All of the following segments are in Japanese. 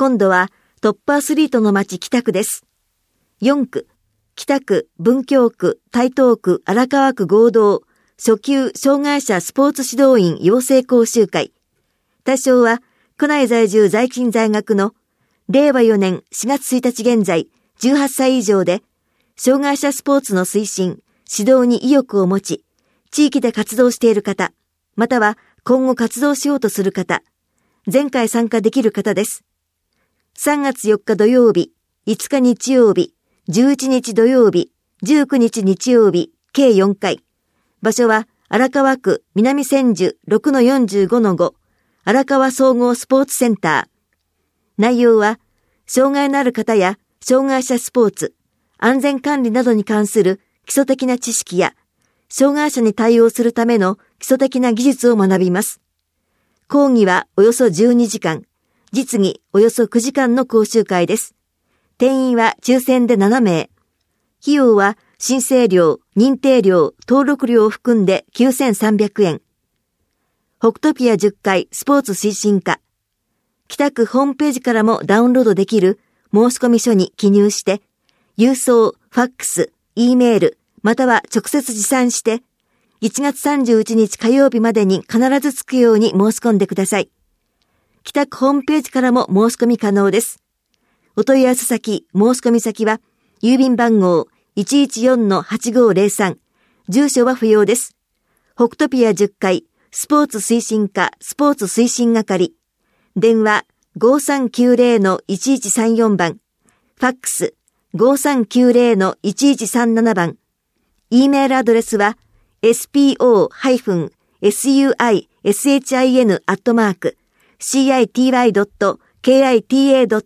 今度はトップアスリートの街北区です。4区、北区、文京区、台東区、荒川区合同、初級障害者スポーツ指導員養成講習会。対象は、区内在住在勤在学の、令和4年4月1日現在、18歳以上で、障害者スポーツの推進、指導に意欲を持ち、地域で活動している方、または今後活動しようとする方、前回参加できる方です。3月4日土曜日、5日日曜日、11日土曜日、19日日曜日、計4回。場所は荒川区南千住 6-45-5 荒川総合スポーツセンター。内容は、障害のある方や障害者スポーツ、安全管理などに関する基礎的な知識や、障害者に対応するための基礎的な技術を学びます。講義はおよそ12時間、実技およそ9時間の講習会です。定員は抽選で7名。費用は申請料、認定料、登録料を含んで9300円。北斗ピア10階スポーツ推進課。北区ホームページからもダウンロードできる申込書に記入して、郵送、ファックス、Eメール、または直接持参して、1月31日火曜日までに必ず着くように申し込んでください。北区ホームページからも申し込み可能です。お問い合わせ先、申し込み先は、郵便番号 114-8503、住所は不要です。北斗ピア10階、スポーツ推進課、スポーツ推進係。電話 5390-1134 番。ファックス 5390-1137 番。Eメールアドレス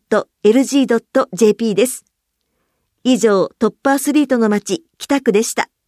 は、spo-suit.city.kita.lg.jp です。以上、トップアスリートの街、北区でした。